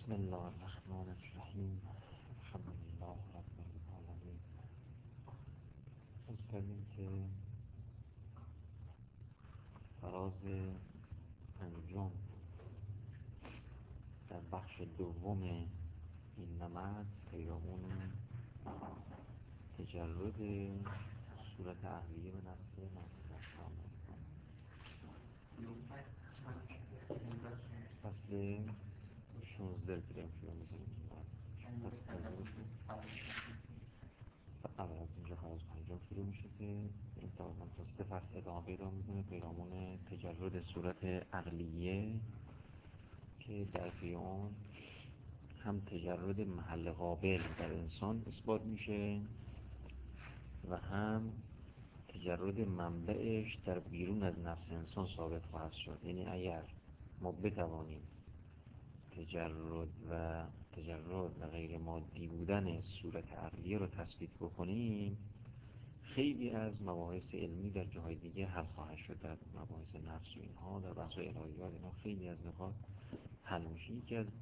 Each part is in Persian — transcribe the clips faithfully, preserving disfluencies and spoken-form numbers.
بسم الله الرحمن الرحیم. الحمد لله رب العالمین. از کردیم که فراز پنجم در بخش دوم این نمط پیرامون تجرد صورت عقلیه به نفس منطقه فصل شونزده که داریم شروع میکنیم. اول از اینجا فراز پنجم شروع میشه که این تا سه فصل ادامه پیدا میکنه پیرامون تجرد صورت عقلیه که در پی اون هم تجرد محل قابل در انسان اثبات میشه و هم تجرد منبعش در بیرون از نفس انسان ثابت خواهد شد. یعنی اگر ما بتوانیم تجرد و تجرد و غیر مادی بودن صورت عقلیه رو تثبیت بکنیم، خیلی از مباحث علمی در جاهای دیگه حل خواهد شد. در مباحث نفس و اینها، در بحث الهیات اینا خیلی از نکات حل میشه. یکی از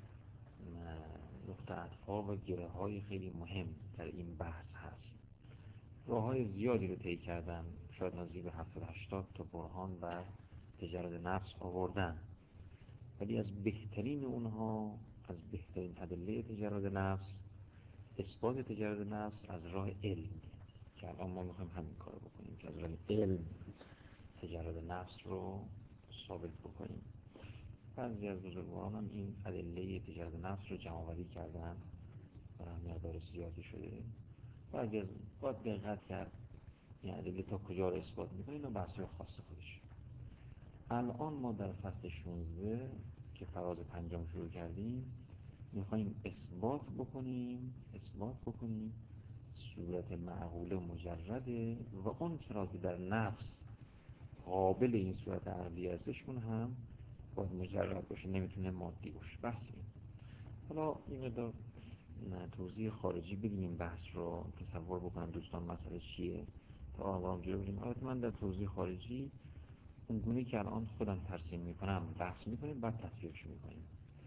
نقطه عطف‌ها و گره های خیلی مهم در این بحث هست. راه های زیادی رو طی کردن، شاید نزدیک به هفتاد هشتاد تا برهان و تجرد نفس آوردن، ولی از بهترین اونها، از بهترین ادله تجرد نفس، اثبات تجرد نفس از راه علم که الان ما میخوایم همین کار بکنیم که از راه علم تجرد نفس رو ثابت بکنیم. بعضی از بزرگواران هم این ادله تجرد نفس رو جمع‌آوری کردن و مقدار زیادی شده. بعضی از باید دقت کرد این ادله تا کجا رو اثبات میکنه، اینا بحث‌های خاص خودش. الان ما در فصل شونزده که فراز پنجم شروع کردیم میخواییم اثبات بکنیم اثبات بکنیم صورت معقوله مجرده و اون چرا که در نفس قابل این صورت عقلی ازش اون هم باید مجرد باشه، نمیتونه مادی باشه. بحث این. حالا این مقدار توضیح خارجی بدیم این بحث رو تصور بکنن دوستان مسئله چیه تا آرام جلو بریم. البته من در توضیح خارجی اونگونه که الان خودم ترسیم میکنم بحث میکنیم، بعد تطبیقش میکنیم.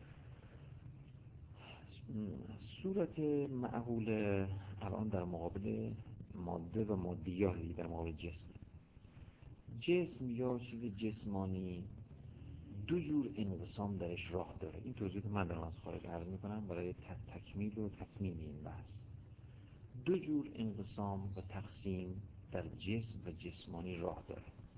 صورت معقول الان در مقابل ماده و مادیاتی، در مقابل جسم. جسم یا چیز جسمانی دو جور انقسام درش راه داره. این توضیح که من دارم از خارج عرض میکنم برای تکمیل و تکمیل این بحث. دو جور انقسام و تقسیم در جسم و جسمانی راه داره.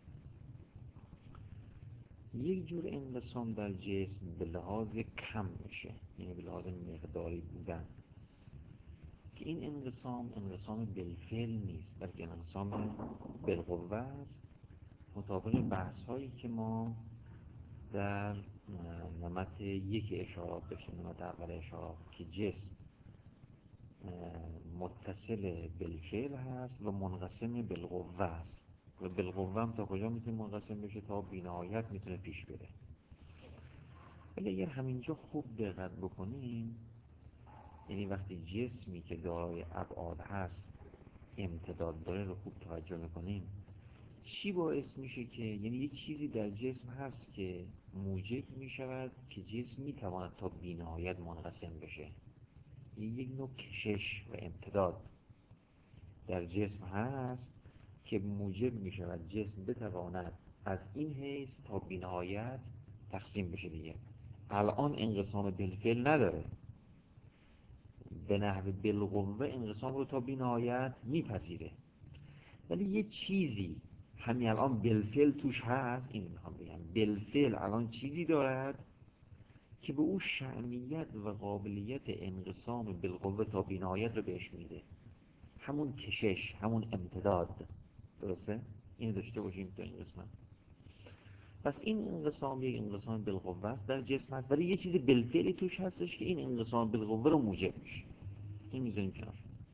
یک جور انقسام در جسم به لحاظ کم میشه، یعنی به لحاظ مقداری بودن، که این انقسام انقسام بالفعل نیست بلکه انقسام بالقوه است، مطابق بحث هایی که ما در نمط یک اشارات داشتیم. نمط اول اشارات که جسم متصل بالفعل هست و منقسم بالقوه است و بالقوه هم تا کجا میتونه منقسم بشه؟ تا بی‌نهایت میتونه پیش بره. ولی اگر همینجا خوب دقت بکنیم، یعنی وقتی جسمی که دارای ابعاد هست امتداد داره رو خوب توجه میکنیم، چی باعث میشه که یعنی یک چیزی در جسم هست که موجب میشود که جسم میتواند تا بی‌نهایت منقسم بشه. یک نوع کشش و امتداد در جسم هست که موجب میشود جسم بتواند از این حیث تا بی‌نهایت تقسیم بشه. دیگه الان انقسام بالفعل نداره، به نحو بالقوه انقسام رو تا بی‌نهایت میپذیره. ولی یه چیزی همین الان بالفعل توش هست، این میخوام بگم بالفعل الان چیزی دارد که به او شأنیت و قابلیت انقسام بالقوه تا بی‌نهایت رو بهش میده، همون کشش، همون امتداد. درسته؟ اینو داشته باشیم تو این قسمت. پس این انقسام یک انقسام بالقوه است در جسم هست، ولی یه چیزی بالفعلی توش هستش که این انقسام بالقوه رو موجب میشه. این میذاریم کنار.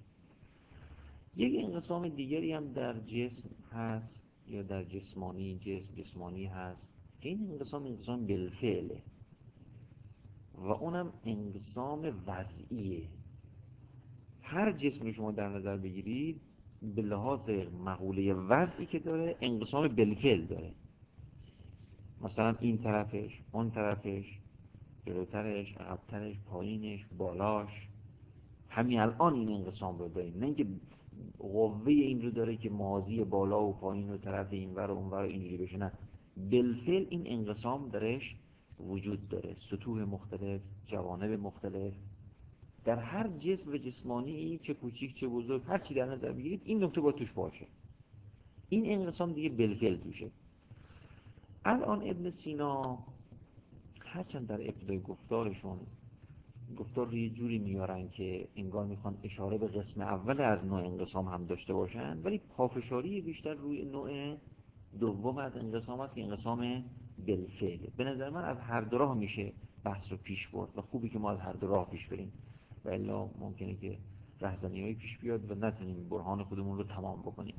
یک انقسام دیگری هم در جسم هست یا در جسمانی جسم جسمانی هست که این انقسام انقسام بالفعله و اونم انقسام وضعیه. هر جسم رو شما در نظر بگیرید به لحاظ مقوله وضعی که داره انقسام بالفعل داره. مثلا این طرفش، اون طرفش، جلوترش، عقبترش، پایینش، بالاش، همین الان این انقسام رو داریم، نه اینکه قوه این رو داره که ماضی بالا و پایین و طرف اینور و اونور اینجوری بشه، نه، بالفعل این انقسام درش وجود داره، سطوح مختلف، جوانب مختلف، در هر جسم و جسمانی، چه کوچیک چه بزرگ، هر چی در نظر بگیرید این نکته با توش باشه، این انقسام دیگه بالفعل توشه. الان ابن سینا هرچند در ابتدای گفتارشون گفتار رو یه جوری میارن که انگار میخوان اشاره به قسم اول از نوع انقسام هم داشته باشن، ولی پافشاری بیشتر روی نوع دوم از انقسام است که انقسام بالفعله. به نظر من از هر دو راه میشه بحث رو پیش برد و خوبی که ما از هر دو راه پیش بریم، و الا ممکنه که رهزنی‌هایی پیش بیاد و نتونیم برهان خودمون رو تمام بکنیم.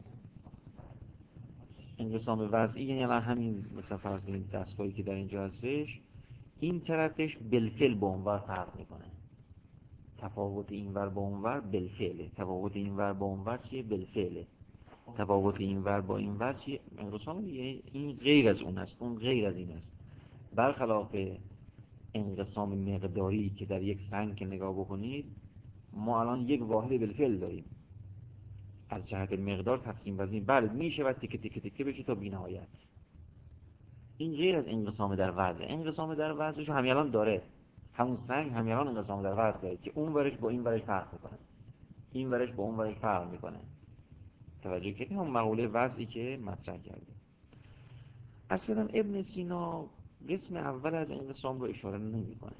انقسام وضعی یعنی الان همین مثلا فرض کنید دستگاهی که در اینجا هستش، این طرفش بالفعل با اونور فرق میکنه، تفاوت اینور با اونور بالفعله، تفاوت اینور با اونور چیه؟ بالفعله، تفاوت اینور با اینور چیه؟ انقسام دیگه، این غیر از اون است، اون غیر از این است. برخلاف انقسام مقداری که در یک سنگ که نگاه بکنید، ما الان یک واحد بالفعل داریم، از جهت مقدار تقسیم وزین بله میشه و تکه تکه تکه بشه تا بی‌نهایت. این غیر از انقسام در وضع. انقسام در وضعش همین الان داره، همون سنگ همین الان انقسام در وضع داره که اون ورش با این ورش فرق میکنه، این ورش با اون ورش فرق میکنه. توجه کردیم اون مقوله وضعی که مطرح کردیم. اصلا ابن سینا قسم اول از انقسام رو اشاره نمیکنه،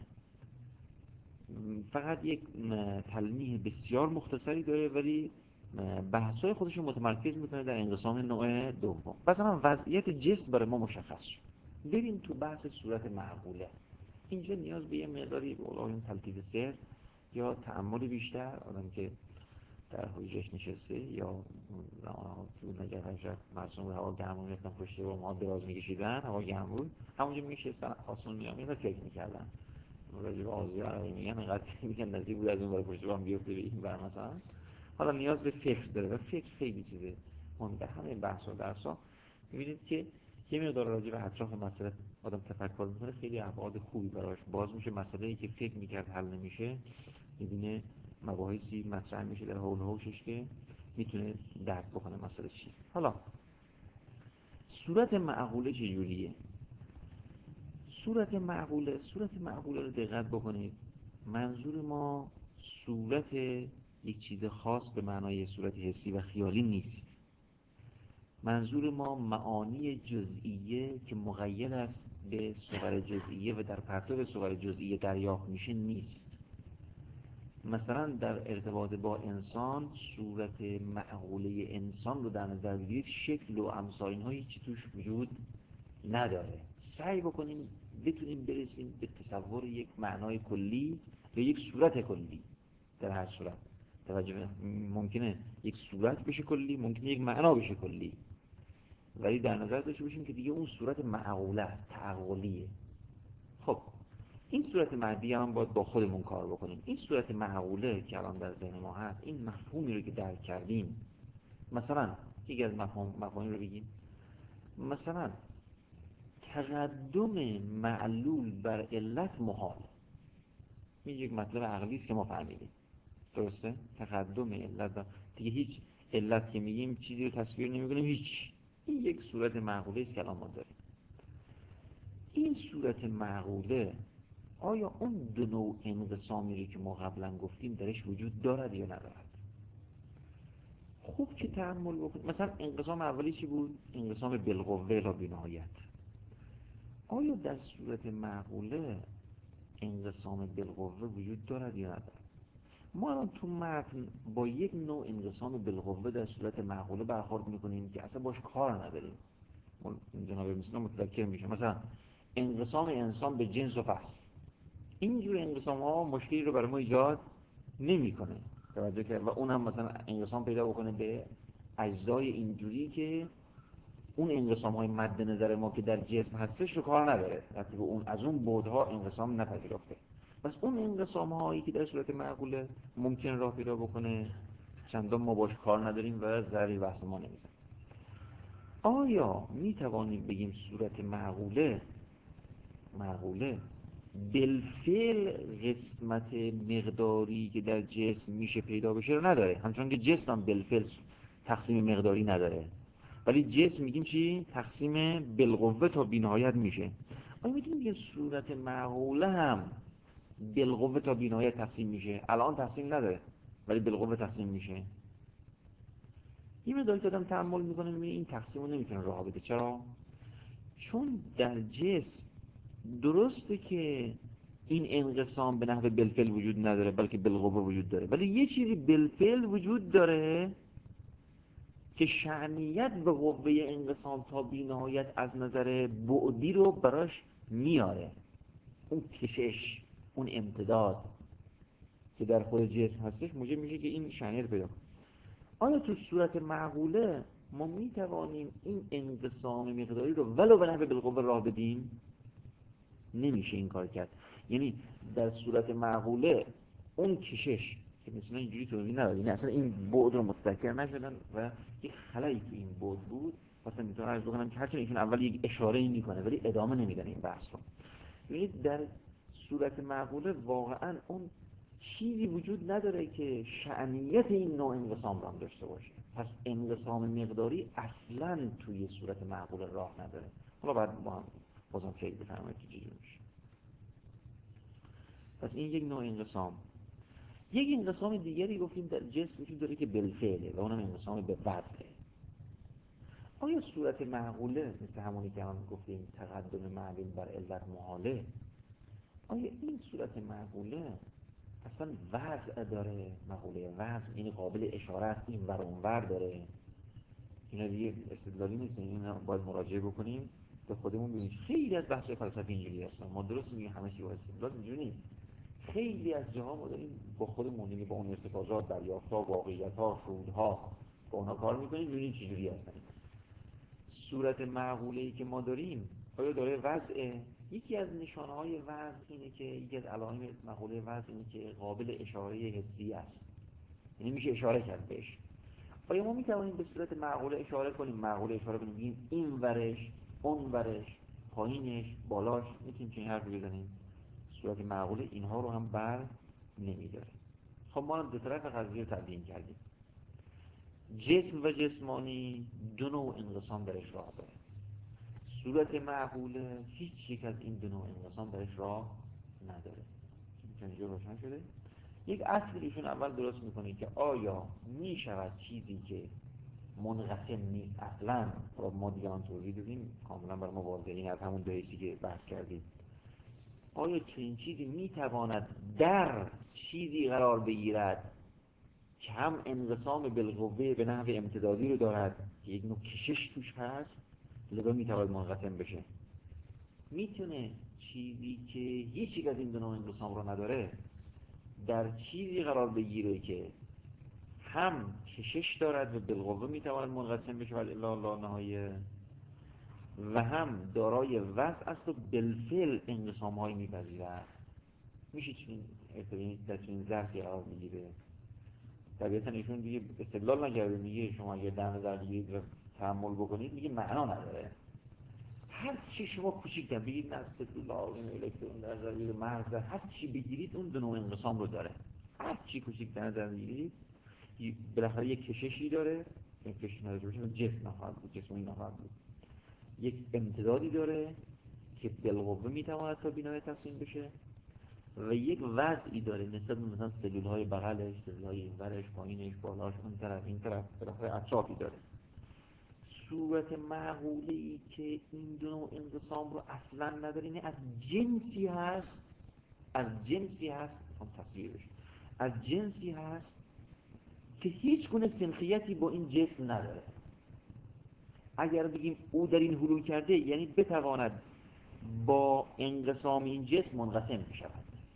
فقط یک تلمیح بسیار مختصری داره، ولی بحث‌های خودش رو متمرکز میکنه در انقسام نوع دوم. مثلا وضعیت جسم برای ما مشخص شد، بریم تو بحث صورت معقوله. اینجا نیاز به یه مقداری اولین تلطیف سر یا تأمل بیشتر، آدم که در حجرش نشسته یا تو نجف شد مرسوم به هوا گرمون میفتن پشت با ما دراز میکشیدن، هوا گرم بود، همونجا میشستن آسمون میامین و فکر میکردن راجع به آزی عربی میگن، اینقدر میگن نزدیک بود از اون برای پشت با هم بیفته به این بر مثلا. حالا نیاز به فکر داره و فکر خیلی چیزه مهم. در همه بحث و درس ها میبینید که یه مقدار راجع به اطراف مسئله آدم تفکر میکنه، خیلی ابعاد خوبی براش باز میشه. مسئله‌ای که فکر میکرد حل نمیشه، میبینه مباحثی مطرح میشه در حول و حوشش که میتونه درک بکنه مسئله چی. حالا صورت معقوله چجوریه؟ صورت معقوله صورت معقوله رو دقت بکنید، منظور ما صورت یک چیز خاص به معنای صورت حسی و خیالی نیست. منظور ما معانی جزئیه که مقید است به صور جزئیه و در پرتو صور جزئیه دریافت میشه نیست. مثلا در ارتباط با انسان، صورت معقوله انسان رو در نظر بگیرید، شکل و امثال اینها هیچی توش وجود نداره. سعی بکنیم بتونیم برسیم به تصور یک معنای کلی یا یک صورت کلی. در هر صورت توجه ممکنه یک صورت بشه کلی، ممکنه یک معنا بشه کلی، ولی در نظر داشته باشیم که دیگه اون صورت معقوله است، تعقلیه. خب این صورت معدی هم باید با خودمون کار بکنیم. این صورت معقوله که الان در ذهن ما هست، این مفهومی رو که درک کردیم، مثلا یکی از مفهوم مفاهیم رو بگیم، مثلا تقدم معلول بر علت محال. این یک مطلب عقلی است که ما فهمیدیم، درسته؟ تقدم علت بر... دیگه هیچ علت که میگیم چیزی رو تصویر نمی‌کنیم، هیچ. این یک صورت معقوله است که الان ما داریم. این صورت معقوله آیا اون دو نوع انقسامی رو که ما قبلا گفتیم درش وجود دارد یا ندارد؟ خوب که تأمل بکنید. مثلا انقسام اولی چی بود؟ انقسام بالقوه تا بی‌نهایت. آیا در صورت معقوله انقسام بالقوه وجود دارد یا ندارد؟ ما الان تو متن با یک نوع انقسام بالقوه در صورت معقوله برخورد میکنیم که اصلا باش کار نداریم. جناب مثلا متذکر میشه مثلا انقسام انسان به جنس و فصل. اینجور انقسام ها مشکلی رو برای ما ایجاد نمیکنه، توجه کرد. و اون هم مثلا انقسام پیدا بکنه به اجزای اینجوری که اون انقسام های مد نظر ما که در جسم هستش رو کار نداره، وقتی که اون از اون بعدها انقسام نپذیرفته. پس اون انقسام هایی که در صورت معقوله ممکن راه پیدا بکنه، چندان ما باش کار نداریم و ضرری بحث ما نمیزنیم. آیا می توانیم بگیم صورت معقوله معقوله بالفعل قسمت مقداری که در جسم میشه پیدا بشه رو نداره، همچون که جسم هم بالفعل تقسیم مقداری نداره، ولی جسم میگیم چی؟ تقسیم بالقوه تا بی‌نهایت میشه. آیا میتونیم بگیم صورت معقوله هم بالقوه تا بی‌نهایت تقسیم میشه؟ الان تقسیم نداره ولی بالقوه تقسیم میشه. این مقداری که آدم تأمل میکنه میبینه این تقسیم رو نمیتونه راه بده. چرا؟ چون در جسم درسته که این انقسام به نحو بالفعل وجود نداره بلکه بالقوه وجود داره، ولی یه چیزی بالفعل وجود داره که شأنیت به قوه انقسام تا بی‌نهایت از نظر بعدی رو براش میاره، اون کشش، اون امتداد که در خود جسم هستش موجب میشه که این شأنیت پیدا کنه. آیا تو صورت معقوله ما میتوانیم این انقسام مقداری رو ولو به نحو بالقوه راه بدیم؟ نمیشه این کار کرد. یعنی در صورت معقوله اون کشش که مثلا اینجوری توضیح نداد، یعنی اصلا این بعد رو متذکر نشدن و یک خلایی تو این بعد بود. مثلا میتونم عرض بکنم که هرچند ایشون اول یک اشاره میکنه ولی ادامه نمیدن این بحث رو. ببینید در صورت معقوله واقعا اون چیزی وجود نداره که شأنیت این نوع انقسام رو هم داشته باشه. پس انقسام مقداری اصلا توی صورت معقوله راه نداره. حالا بعد با هم بازم خیلی بفرمایید که چجوری میشه. پس این یک نوع انقسام. یک انقسام دیگری گفتیم در جسم وجود داره که بالفعله و اونم انقسام به وضعه. آیا صورت معقوله مثل همونی که هم گفتیم تقدم معلوم بر علت محاله، آیا این صورت معقوله اصلا وضع داره؟ معقوله وضع این قابل اشاره است، این ور اون ور داره؟ اینا دیگه استدلالی نیست، اینا باید مراجعه بکنیم به خودمون ببینیم. خیلی از بحث‌های فلسفی اینجوری هستن، ما درست میگیم همه چی با استدلال اینجوری نیست. خیلی از جاها ما داریم با خودمون، یعنی با اون ارتکازات، دریافت‌ها، واقعیت‌ها، شهودها با اونا کار می‌کنیم ببینیم چجوری هستن. صورت معقوله‌ای که ما داریم آیا داره وضع؟ یکی از نشانه‌های وضع اینه که یکی از علائم معقوله وضع اینه که قابل اشاره حسی است، یعنی میشه اشاره کرد بهش. آیا ما میتوانیم به صورت معقوله اشاره کنیم؟ معقوله اشاره کنیم بگیم این ورش، اون ورش، پایینش، بالاش، میتونیم چنین حرفی بزنیم؟ صورت معقوله اینها رو هم بر نمیداره. خب ما دو طرف قضیه رو تبیین کردیم. جسم و جسمانی دو نوع انقسام درش راه داره. صورت معقوله هیچ یک از این دو نوع انقسام درش راه نداره. اینجا روشن شده؟ یک اصل ایشون اول درست میکنه که آیا میشود چیزی که منقسم نیست اصلا، ما دیگه آن توضیح دادیم کاملا برای ما واضحه، این از همون دو حیثی که بحث کردیم، آیا چنین چیزی میتواند در چیزی قرار بگیرد که هم انقسام بالقوه به نحو امتدادی رو دارد که یک نوع کشش توش هست لذا میتواند منقسم بشه؟ میتونه چیزی که هیچ یک از این دو نوع انقسام رو نداره در چیزی قرار بگیره که هم کشش دارد و بالقوه میتواند منقسم بشه ولی الا لا نهایه، و هم دارای وضع است و بالفعل انقسام هایی میپذیرد؟ میشه چنین ارتباطی در چنین ظرفی قرار میگیره؟ طبیعتا ایشون دیگه استدلال نکرده، میگه شما اگه در نظر بگیرید و تأمل بکنید میگه معنا نداره. هر چی شما کوچیک‌تر بگید، نه سلول این الکترون در نظر بگیرید، مغز، هر چی بگیرید اون دو نوع انقسام رو داره. هر چی کوچیک‌تر نظر بگیرید بالاخره یک کششی داره، این کشش نداره باشه جسم نخواهد بود، جسم این نخواهد بود. یک امتدادی داره که بالقوه میتواند تا بی‌نهایت تقسیم بشه و یک وضعی داره نسبت به مثلا سلول‌های بغلش، سلول‌های اینورش، پایینش، بالاش، اون طرف، این طرف، بالاخره اطرافی داره. صورت معقوله‌ای که این دو نوع انقسام رو اصلا نداره، یعنی از جنسی هست، از جنسی هست هم تصویر بشه، از جنسی هست که هیچ گونه سنخیتی با این جسم نداره. اگر بگیم او در این حلول کرده یعنی بتواند با انقسام این جسم منقسم بشود،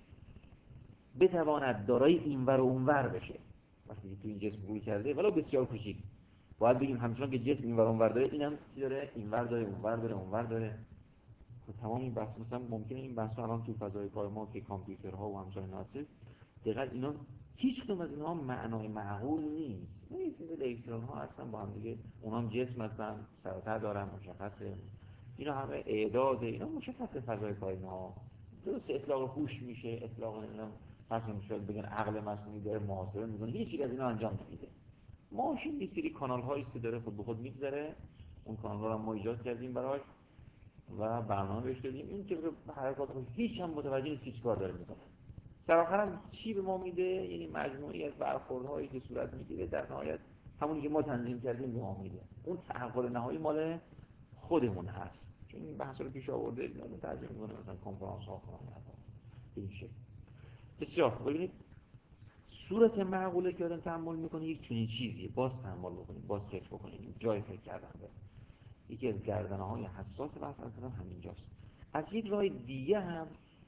بتواند دارای اینور و اونور بشه. وقتی تو این جسم حلول کرده ولو بسیار کوچیک، باید بگیم همچنان که جسم اینور اونور داره اینم چی داره؟ اینور داره، اونور داره، اونور داره. خب تمام این بحث مثلا ممکنه این بحث الان تو فضای کار ما که کامپیوترها و همچنین هست، دقیقاً اینا هیچ کدوم از اینها معنای معقول نیست. این چیز الکترون ها هستن با هم دیگه، اونها هم جسم هستن، سر و ته دارن، مشخصه. اینا همه اعداد، اینا مشخصه فضای کار ما. درست اطلاق هوش میشه، اطلاق نمیدونم مثلا شاید بگن عقل مصنوعی داره محاسبه میکنه، هیچ چیز از اینا انجام نمیده. ماشین یه سری کانال هایی است که داره خود به خود میگذره، اون کانال ها رو ما ایجاد کردیم براش و برنامه بهش دادیم، این که حرکات خودش هیچ هم متوجه نیست که چیکار داره میکنه. در آخر هم چی به ما میده؟ یعنی مجموعی از برخوردهایی که صورت میگیره در نهایت همونی که ما تنظیم کردیم به ما میده. اون تحول نهایی مال خودمون هست. چون این بحث رو پیش آورده اینا ترجمه میکنه مثلا کنفرانس ها کنن این شکل. بسیار ببینید صورت معقوله که آدم تحمل میکنه یک چنین چیزیه. باز تحمل بکنید، باز فکر بکنید، جای فکر کردن داره. یکی از گردنه‌های حساس بحث اصلا همینجاست. از یک راه دیگه هم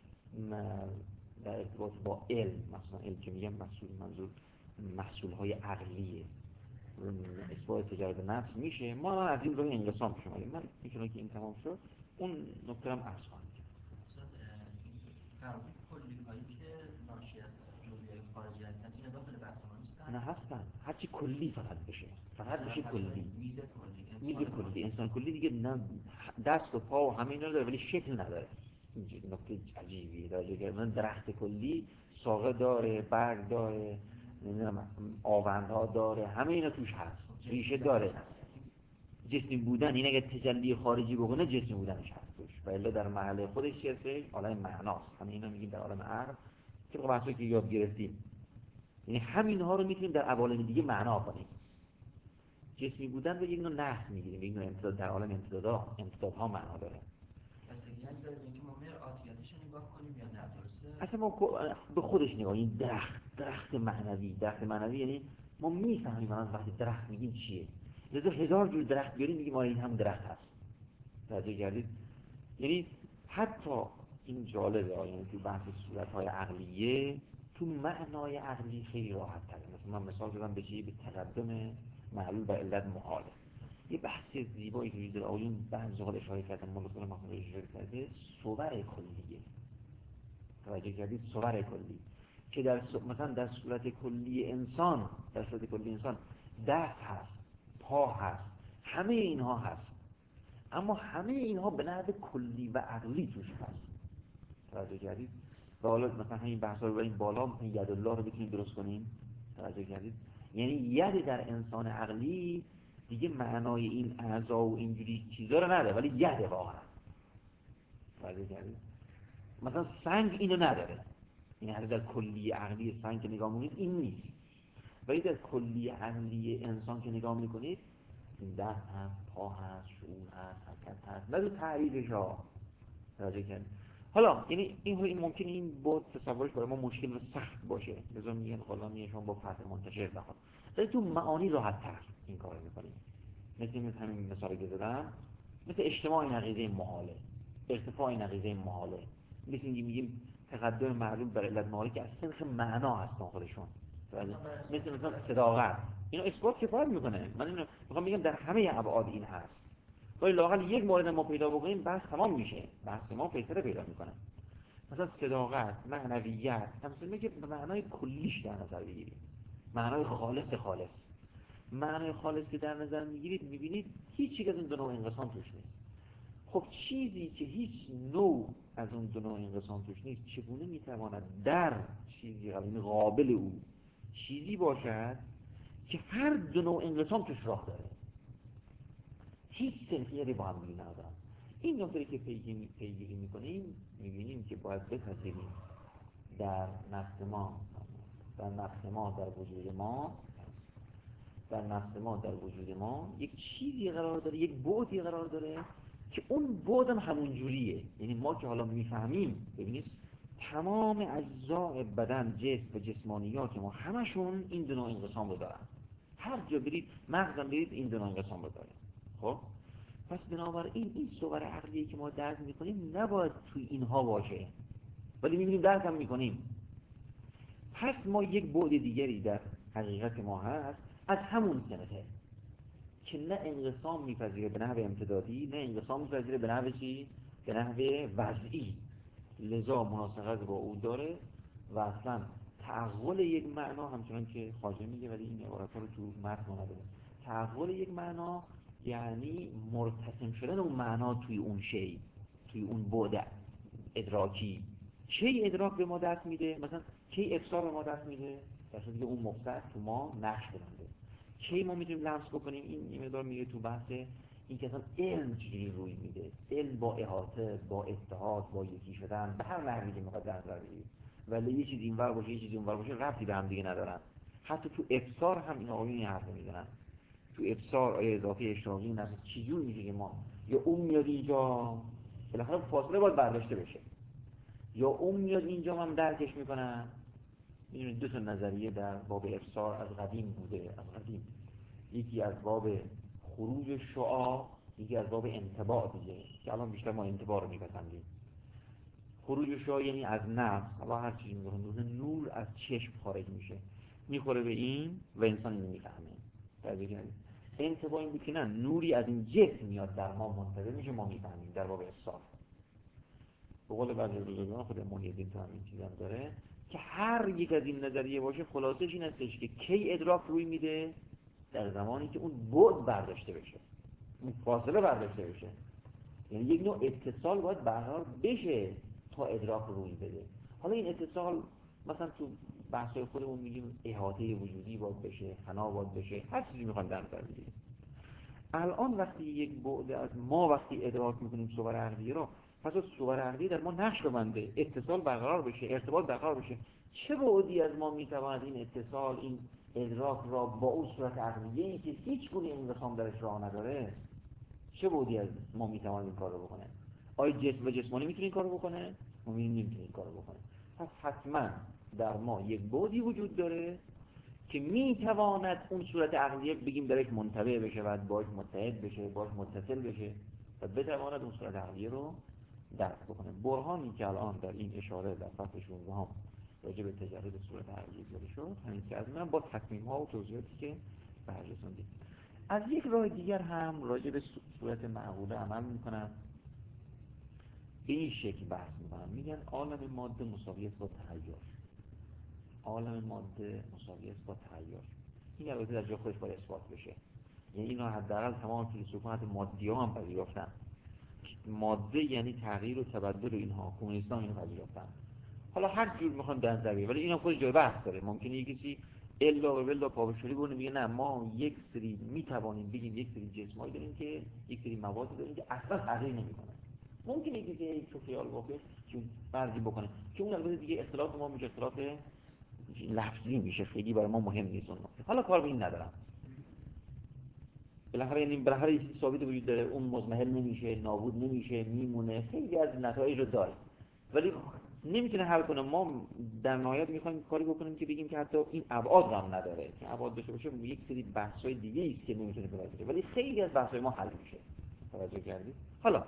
در ارتباط با علم، مثلا علم که میگم محصول منظور محصول‌های عقلیه، اثبات تجارب نفس میشه. ما از این راه انقسام پیش اومدیم. من میتونم که این تمام شد اون نکته هم عرض کنم. فرض کلی‌هایی که ناشی از جزئیات خارجی هستن اینا داخل بحث ما نیستن؟ نه هستن. هرچی کلی فقط بشه، فقط بشه کلی. میز کلی، میز کلی، انسان کلی دیگه نه دست و پا و همه اینا داره ولی شکل نداره. این نکته عجیبیه. در من درخت کلی ساقه داره، برگ داره، نمیدونم آوندها داره، همه اینا توش هست، ریشه داره. جسمی بودن این اگه تجلی خارجی بکنه جسمی بودنش هست توش، ولی در محل خودش چیه؟ عالم معناست. همه اینا میگیم در عالم عقل که بحثی که یاد گرفتیم. یعنی همین ها رو میتونیم در عوالم دیگه معنا کنیم. جسمی بودن رو یک نوع نحس میگیریم، یک نوع امتداد در عالم امتدادها امتدادها معنا داره. یعنی داره اینکه ما مرآتیاتش رو نگاه کنیم یا نه؟ درسته؟ اصلا ما به خودش نگاه، این درخت درخت معنوی، درخت معنوی یعنی ما میفهمیم الان وقتی درخت میگیم چیه. لذا هزار جور درخت بیاریم میگیم آره این هم درخت هست. توجه کردید؟ یعنی حتی این جالبه، یعنی تو بحث صورت‌های عقلیه تو معنای عقلی خیلی راحت تره. مثلا من مثال زدم به چی؟ به تقدم معلول و علت محاله. یه بحث زیبایی که در آیون بعضی اوقات اشاره کردم، مولکول مخاطب اشاره کرده، صور کلیه. توجه کردید؟ صور کلی که در س... مثلا در صورت کلی انسان، در صورت کلی انسان دست هست، پا هست، همه اینها هست، اما همه اینها به نحو کلی و عقلی توش هست. توجه کردید؟ و حالا مثلا همین بحثا رو بریم بالا، مثلا ید الله رو بتونیم درست کنیم. توجه کردید؟ یعنی ید در انسان عقلی دیگه معنای این اعضا و اینجوری چیزا رو نداره، ولی ید واقعا. توجه کردید؟ مثلا سنگ اینو نداره. این یعنی در کلی عقلی سنگ که نگاه می‌کنید این نیست، ولی در کلی عقلی انسان که نگاه می‌کنید این دست هست، پا هست، شعور هست، حرکت هست، نه تو تعریفش ها. توجه کردید؟ حالا یعنی این این ممکنه این بود تصورش برای ما مشکل و سخت باشه، لذا میگن حالا میشون با فتح منتشر بخواد، ولی تو معانی راحت تر این کارو می‌کنیم. مثل مثل همین مثالی که زدم، مثل اجتماع نقیضه محاله، ارتفاع نقیضه محاله، مثل اینکه میگیم تقدم معلوم بر علت محاله که از سنخ معنا هستن خودشون. مثل مثلا صداقت، اینو اثبات کفایت میکنه. من اینو میخوام بگم در همه ابعاد این هست، ولی لااقل یک مورد ما پیدا بکنیم بحث تمام میشه، بحث ما فیصله پیدا میکنه. مثلا صداقت، معنویت، مثلا میگه به معنای کلیش در نظر بگیریم، معنای خالص خالص معنای خالص که در نظر میگیرید میبینید هیچ یک از این دو نوع انقسام توش نیست. خب چیزی که هیچ نوع از اون دو نوع انقسام توش نیست چگونه میتواند در چیزی قابل او چیزی باشد که هر دو نوع انقسام توش راه داره، هیچ سنخیتی با هم دیگه ندارن. این نکته که پیگیری میکنیم میبینیم که باید بپذیریم در نفس ما در نفس ما در وجود ما در نفس ما در وجود ما یک چیزی قرار داره، یک بعدی قرار داره که اون بعد هم همون جوریه. یعنی ما که حالا میفهمیم، ببینید تمام اجزاء بدن، جسم و جسمانیات ما همشون این دو نوع انقسام رو دارن. هر جا برید، مغزم برید، این دو نوع انقسام رو داره. خب پس بنابراین این صور عقلی که ما درک میکنیم نباید توی اینها باشه، ولی میبینیم درک هم میکنیم. پس ما یک بعد دیگری در حقیقت ما هست از همون سنته که نه انقسام میپذیره به نحو امتدادی، نه انقسام میپذیره به نحو چی؟ به نحو وضعی، لذا مناسبت با او داره و اصلا تحول یک معنا همچنان که خواجه میگه، ولی این عبارت رو تو متن نداره. تحول یک معنا یعنی مرتسم شدن اون معنا توی اون شی، توی اون بعد ادراکی، کی ادراک به ما دست میده؟ مثلا کی ابصار به ما دست میده؟ در صورتی که اون مبصر تو ما نقش کننده. کی ما میتونیم لمس بکنیم؟ این یه مقدار میره تو بحث این که اصلا علم چجوری روی میده، علم با احاطه، با اتحاد، با یکی شدن، به هر نحوی که میخواد در نظر بگیرید، ولی یه چیز اینور باشه یه چیز اونور باشه ربطی به هم دیگه ندارن. حتی تو ابصار هم این آقایون این حرف میزنن. تو ابصار آیه اضافه اشتراکی این اصلا چجوری میشه که ما یا اون میاد اینجا، بالاخره فاصله باید برداشته بشه، یا اون میاد اینجا هم درکش میکنن. میدونید دو تا نظریه در باب ابصار از قدیم بوده، از قدیم. یکی از باب خروج شعاع، یکی از باب انطباع دیگه، که الان بیشتر ما انطباع رو میپسندیم. خروج شعاع یعنی از نفس، حالا هر چیزی میگه نور از چشم خارج میشه، میخوره به این و انسان اینو میفهمه. توجه کردید؟ انطباع این بود که نه، نوری از این جسم میاد در ما منطبع میشه، ما میفهمیم. در باب ابصار به قول بعضی بزرگان، خود محی الدین تو همین چیزام داره که هر یک از این نظریه باشه خلاصش این هستش که کی ادراک روی میده؟ در زمانی که اون بعد برداشته بشه، اون فاصله برداشته بشه. یعنی یک نوع اتصال باید برقرار بشه تا ادراک روی بده. حالا این اتصال مثلا تو بحث‌های خودمون میگیم احاطه وجودی باید بشه، فنا باید بشه، هر چیزی میخوان در نظر بگیریم. الان وقتی یک بعد از ما وقتی ادراک میکنیم صور عقلی رو، پس صور عقلی در ما نقش بنده، اتصال برقرار بشه، ارتباط برقرار بشه. چه بعدی از ما میتواند این اتصال، این ادراک را با اون صورت عقلیه‌ای که هیچ گونه انقسام درش راه نداره، چه بعدی از ما میتواند این کار رو بکنه؟ آیا جسم و جسمانی میتونه این کار رو بکنه؟ ما نمیتونه این کار رو بکنه. پس حتما در ما یک بعدی وجود داره که میتواند اون صورت عقلیه بگیم درش منطبع بشه و باش متحد بشه، باش متصل بشه و بتواند اون صورت عقلیه رو درک بکنه. برهانی که الان در این اشاره در فصل شانزده هم راجع به تجرد صورت عقلیه داده شد، همین که از من با تکمیم ها و توضیحاتی که بهش رسوندیم. از یک راه دیگر هم راجع به صورت معقوله عمل میکنن، به این شکل بحث میکنن، میگن عالم ماده مساوی است با تغییر. عالم ماده مساوی است با تغییر. این البته در جای خودش باید اثبات بشه. یعنی اینا حداقل تمام فیلسوفان مادی ها هم پذیرفتن. ماده یعنی تغییر و تبدل و اینها، کمونیستان اینو پذیرفتن. حالا هر جور میخوان در نظر، ولی اینا خود جای بحث داره. ممکنه یک کسی الا و بلا پابشوری بونه میگه نه، ما یک سری میتوانیم بگیم یک سری جسمایی داریم که یک سری مواد داریم که اصلا تغییر نمیکنه. ممکنه یک کسی تو خیال واقع چون فرضی بکنه که اون البته دیگه اختلاف ما میشه اختلاف لفظی میشه، خیلی برای ما مهم نیست اون نکته. حالا کار به این ندارم. بالاخره یعنی بالاخره یه چیزی ثابت وجود داره، اون مزمحل نمیشه، نابود نمیشه، میمونه، خیلی از نتایج رو داره، ولی نمیتونه حل کنه. ما در نهایت میخوایم کاری بکنیم که بگیم که حتی این ابعاد هم نداره، که ابعاد داشته باشه یک سری بحث‌های دیگه است که نمیتونه بپذیره، ولی خیلی از بحث‌های ما حل میشه. توجه کردید؟ حالا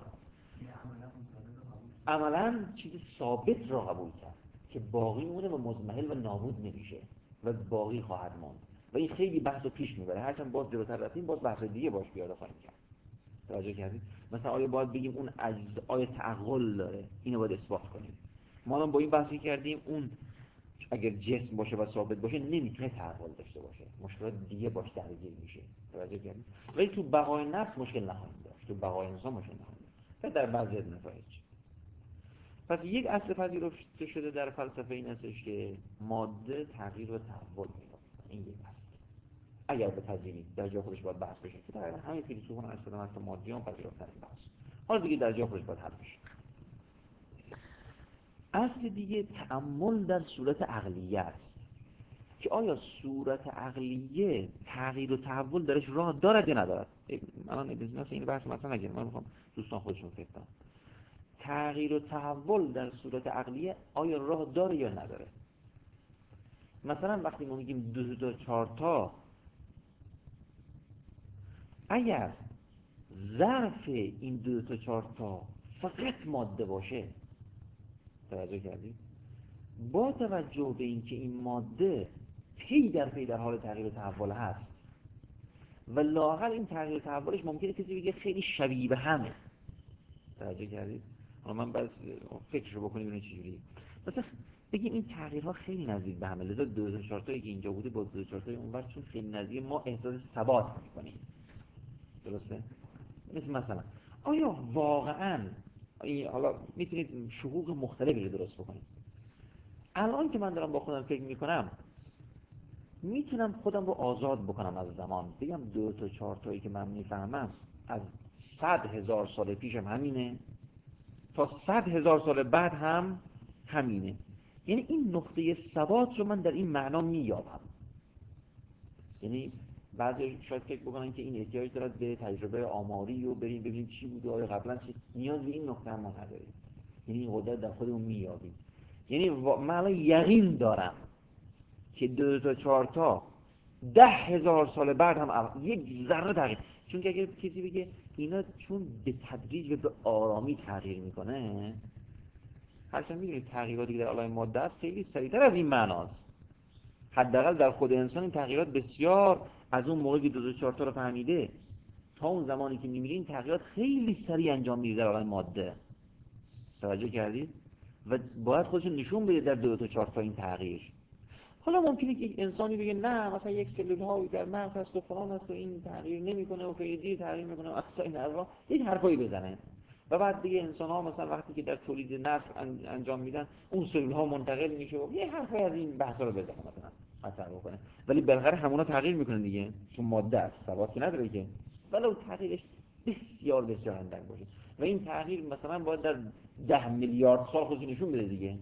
عملاً چیز ثابت را قبول کرد که باقی مونه و مزمحل و نابود نمیشه و باقی خواهد ماند و این خیلی بحث رو پیش میبره. هرچند باز جلوتر رفتیم باز بحث دیگه باش پیاده خواهیم کرد. توجه کردید؟ مثلا آیا باید بگیم اون اجزای تعقل داره، اینو باید اثبات کنیم. ما الان با این بحثی کردیم اون اگر جسم باشه و ثابت باشه نمیتونه تعقل داشته باشه، مشکلات دیگه باش درگیر میشه. توجه کردید؟ ولی تو بقای نفس مشکل نخواهیم داشت، تو بقای انسان مشکل نخواهیم داشت در بعضی از نتایج. پس یک اصل پذیرفته شده در فلسفه این هستش که ماده تغییر و تحول می‌یابد. این یک اصل. اگر بپذیرید در جای خودش باید بحث بشه که تقریبا همه فیلسوفان اصلا حتی مادیان پذیرفتن این بحث. حالا دیگه در جای خودش باید حل بشه. اصل دیگه تأمل در صورت عقلیه است که آیا صورت عقلیه تغییر و تحول درش راه دارد یا ندارد. الان ابن این بحث مثلا نگیرم، من میخوام دوستان خودشون فکر کنن. تغییر و تحول در صورت عقلیه آیا راه داره یا نداره؟ مثلا وقتی ما میگیم دو تا چهار تا، اگر ظرف این دو تا چهار تا فقط ماده باشه، توجه کردید؟ با توجه به اینکه این ماده پی در پی در حال تغییر و تحول هست و لااقل این تغییر و تحولش ممکنه کسی بگه خیلی شبیه به همه. توجه کردید؟ حالا من بس فکرشو بکنیم ببینید چجوریه. مثلا بگیم این تغییرها خیلی نزدیک به همه، لذا دو هزار و چهار تایی که اینجا بوده با دو هزار و چهار تایی اونور چون خیلی نزدیک ما احساس ثبات می‌کنیم. درسته؟ مثل مثلا آیا واقعاً این حالا میتونید شقوق مختلفی رو درست بکنید. الان که من دارم با خودم فکر میکنم میتونم خودم رو آزاد بکنم از زمان، بگم دو تا چهار تایی که من میفهمم از صد هزار سال پیشم همینه تا صد هزار سال بعد هم همینه. یعنی این نقطه ثبات رو من در این معنا مییابم. یعنی بعضی شاید فکر بکنن که این احتیاج دارد به تجربه آماری و بریم ببینیم چی بوده آیا قبلا چی، نیاز به این نقطه هم ما نداریم. یعنی این قدرت در خودمون مییابیم. یعنی من الان یقین دارم که دو تا چهار تا ده هزار سال بعد هم یک ذره تغییر، چون که اگر کسی بگه اینا چون به تدریج و به آرامی تغییر میکنه، هرچند میدونید تغییراتی که در عالم ماده است خیلی سریعتر از این معناست. حداقل در خود انسان این تغییرات بسیار از اون موقعی که دو تا چهار تا رو فهمیده تا اون زمانی که میمیره این تغییرات خیلی سریع انجام میگیره در عالم ماده. توجه کردید؟ و باید خودش نشون بده در دو تا چهار تا این تغییر. حالا ممکنه که یک انسانی بگه نه مثلا یک سلول ها در مغز هست و فلان هست و این تغییر نمیکنه و خیلی دیر تغییر میکنه و اصلا این حرفا، یک حرفایی بزنه و بعد دیگه انسان ها مثلا وقتی که در تولید نسل انجام میدن اون سلول ها منتقل میشه و یه حرفی از این بحثا رو بزنه مثلا مطرح بکنه، ولی بالاخره همونا تغییر میکنن دیگه، چون ماده است، ثبات که نداره که، ولو تغییرش بسیار بسیار اندک باشه و این تغییر مثلا باید در ده میلیارد سال خودش نشون بده دیگه.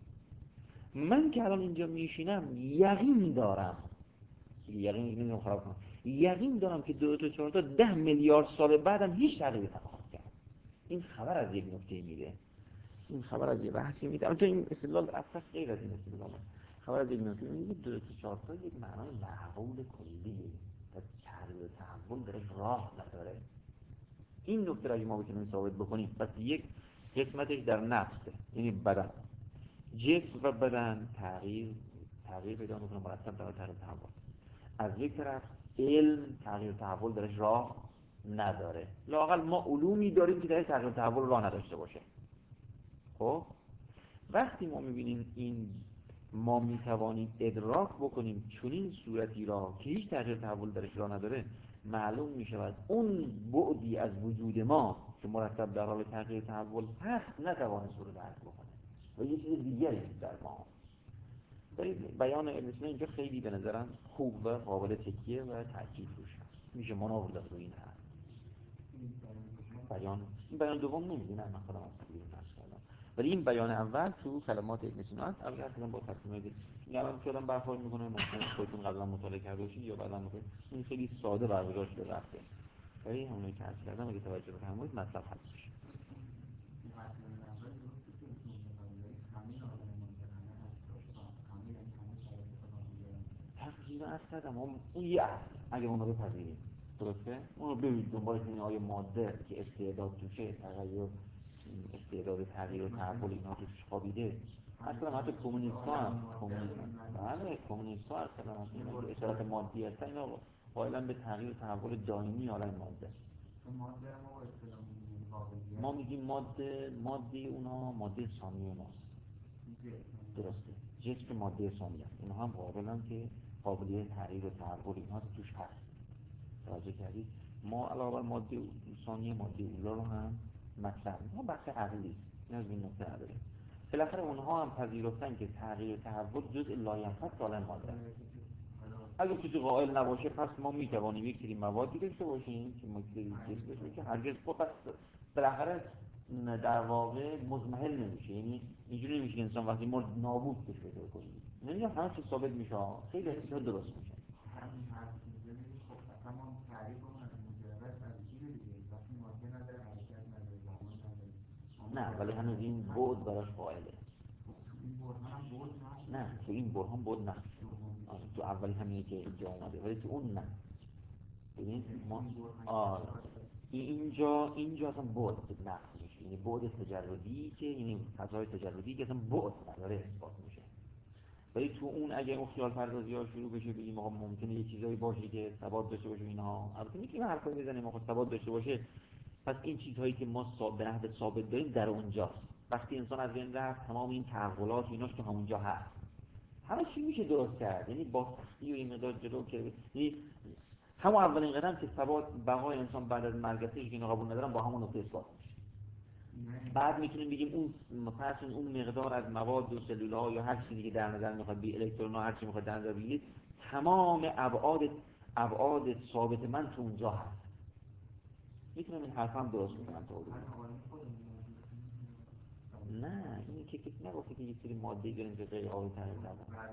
من که الان اینجا میشینم یقین دارم، یقین نمیدونم خراب کنم، یقین دارم که دو تا چهار تا ده میلیارد سال بعدم هیچ تغییری نخواهد کرد. این خبر از یک نکته میده، این خبر از یک بحثی میده. البته این استدلال اصلا غیر از این استدلال، خبر از یک نکته میده. دو تا چهار تا یک معنای معقول کلیه و تغییر و تحول درش راه نداره. این نکته را ما بتونیم ثابت بکنیم. پس یک قسمتش در نفسه، یعنی بدن، جسم و بدن تغییر تغییر پیدا میکنه مرتب در تغییر تحول. از یک طرف علم تغییر تحول درش راه نداره، لااقل ما علومی داریم که در تغییر تحول راه نداشته باشه. خب وقتی ما میبینیم این ما میتوانیم ادراک بکنیم چنین صورتی را که هیچ تغییر تحول درش راه نداره، معلوم میشود اون بعدی از وجود ما که مرتب در حال تغییر تحول هست نتوانست رو درک بکنه و یه چیز دیگری در ما. بیان ابن سینا اینجا خیلی به نظرم خوب و قابل تکیه و تأکید روش هست، میشه مناور داد رو این هست. بیان این بیان دوم نمیدونم من خودم از تقریبا نشد کردم، ولی این بیان اول تو کلمات ابن سینا هست. اول اصلا با ترجمه دید این الان که آدم برخورد میکنه ممکنه خودتون قبلا مطالعه کرده باشید یا بعدا میکنید این خیلی ساده برگزار شده رفته، ولی همونایی که عرض کردم اگه توجه بفرمایید مطلب هست میشه. تقریبا از کردم اون یه اصل اگه اون رو بپذیریم درسته؟ اون رو ببینید دنبال کنید آیا ماده که استعداد توشه تغییر استعداد تغییر و تحول اینا توش خوابیده. اصلا حتی کمونیست ها هم بله کمونیست ها اصلا هم اصالت مادی هستن اینا قائلا به تغییر و تحول دائمی عالم ماده. ما میگیم ماده ماده اونا ماده ثانی ماست درسته، جسم ماده ثانی است، اینا هم قابلن که قابلیت تغییر و تحول اینها توش هست. توجه کردید؟ ما علاوه بر ماده ثانی ماده اولا رو هم مطرح می‌کنیم. ما بحث عقلی است، این از این نکته نداره. بالاخره اونها هم پذیرفتن که تغییر و تحول جزء لاینفک عالم ماده است. اگه کسی قائل نباشه پس ما میتوانیم یک سری موادی داشته باشیم که ما سری جسم بشه که هرگز خب پس بالاخره در واقع مزمحل نمیشه، یعنی اینجوری نمیشه که انسان وقتی مرد نابود بشه پیدا کنیم. نمیگم همه چیز ثابت میشه، خیلی از چیزها درست میشه. همین حرف میزنید خب اصلا ما تعریف کنیم از مجرد از چیه دیگه، وقتی ماده نداره حرکت نداره زمان نداره. نه ولی هنوز این بعد براش قائله. تو این برهان هم بعد نه. نه تو این برهان بعد نه. تو اولی همینه که اینجا اومده ولی تو اون نه. ببین ما آه اینجا اینجا اصلا بعد نقص میشه، یعنی بعد تجردی که یعنی فضای تجردی که اصلا بعد نداره اثبات میشه. ولی تو اون اگه اون خیال پردازی ها شروع بشه بگیم آقا ممکنه یه چیزایی باشه که ثبات داشته باشه اینها، البته میتونیم حرفایی بزنیم آقا ثبات داشته باشه، پس این چیزهایی که ما به نحو ثابت داریم در اونجاست. وقتی انسان از بین رفت تمام این تحولات ایناش تو همونجا هست، همه چی میشه درست کرد، یعنی با سختی و این مقدار جلو که یعنی همون اولین قدم که ثبات بقای انسان بعد از مرگ است که اینو قبول ندارم با همون نقطه اثبات میشه. بعد میتونیم بگیم اون مثلا اون مقدار از مواد و سلول‌ها یا هر چیزی که در نظر میخواد بی الکترون ها هر چی میخواد در نظر بگیرید تمام ابعاد ابعاد ثابت من تو اونجا هست. میتونم این حرف هم درست میکنم تو نه اینی که کسی نگفته که یک سری ماده داریم که غیر قابل تغییر کردن.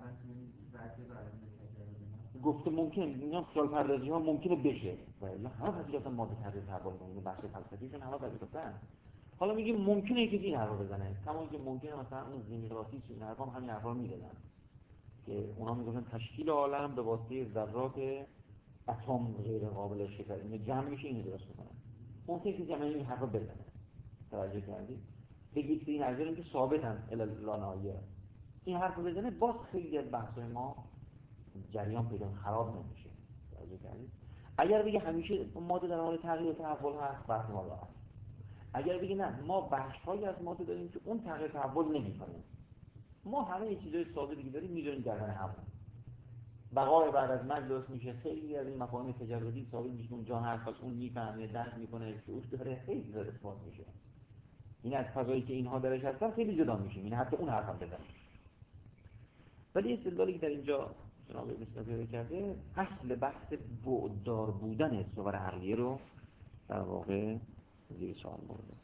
گفته ممکنه اینا خیال پردازی ها ممکنه بشه ولی همه پذیرفتن ماده تغییر پرداز کنه. بخش فلسفیشون همه پذیرفتن. حالا میگیم ممکنه کسی این حرفا بزنه، کما که ممکنه مثلا اون زیمیراتیس این حرفا هم همین حرفا میزنن که اونا میگفتن تشکیل عالم به واسطه ذرات اتم غیر قابل شکل این جمع میشه اینو درست میکنن. ممکنه کسی همین این حرفا بزنه. توجه کردید؟ بگید که این نظریم که ثابتن الالانایه این حرف رو بزنه باز خیلی از بحثای ما جریان پیدا خراب نمیشه. توجه کردید؟ اگر بگه همیشه ماده در حال تغییر و تحول هست بحث ما راحت. اگر بگه نه ما بخش‌هایی از ماده داریم که اون تغییر تحول نمی‌کنه، ما همه چیزای ساده که داریم می‌ذاریم گردن همون، بقای بعد از مرگ درست میشه. خیلی از این مفاهیم تجربی ثابت میشه اون جان هر کس اون میفهمه درک میکنه شعور داره خیلی زیاد اثبات میشه. این از فضایی که اینها درش هستن خیلی جدا میشه. این حتی اون حرف هم بزنه. ولی استدلالی که در اینجا جناب ابن پیدا کرده اصل بحث بعددار بودن استوار عقلیه رو در واقع زیر سوال برده.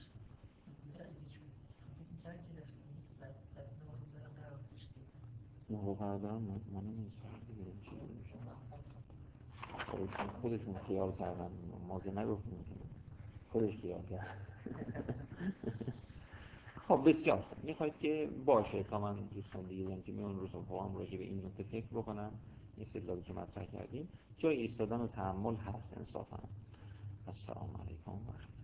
نه بردارم من نمیستم بگیرم چیزی میشه خودشون خودشون خیال کردن ما که نگفتیم خودش خیال کرد. خب بسیار خوب میخواید که باشه تا من دوستان دیگه دارم که میان روز هم راجع به این نکته فکر بکنم. این استدلالی که مطرح کردیم جای ایستادن و تأمل هست انصافا. السلام علیکم و رحمت الله.